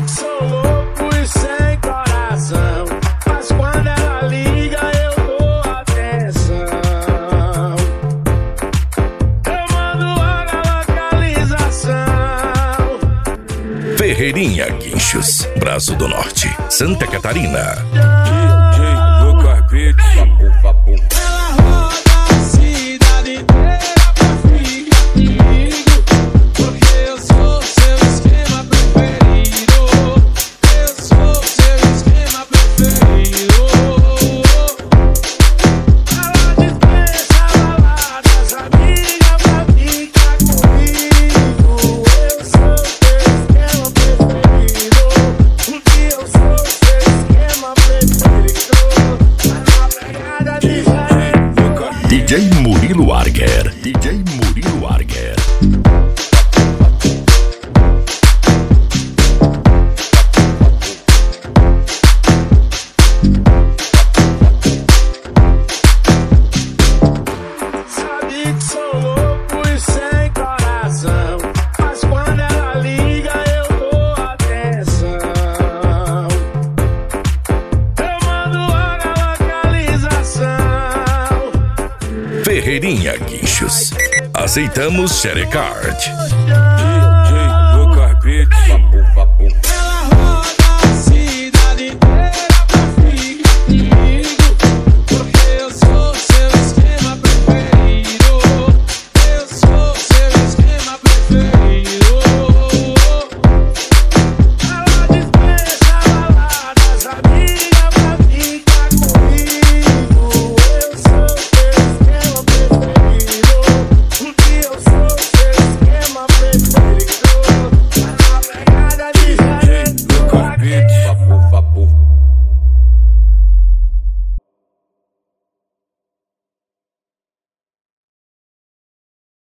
que sou louco e sem coração, mas quando ela liga eu dou atenção. Eu mando logo a localização. Ferreirinha Guinchos, Braço do Norte, Santa Catarina. Ela roda a cidade inteira pra ficar comigo, porque eu sou seu esquema preferido. Eu sou seu esquema preferido. Ela dispensa baladas, amiga, pra ficar comigo. Eu sou seu esquema preferido, porque eu sou seu esquema preferido. DJ Murilo Arger. DJ Murilo Arger. Sabe que sou louco e sem coração, mas quando ela liga eu dou atenção. Eu mando logo a localização. Ferreirinha Guinchos. Aceitamos Sharecard.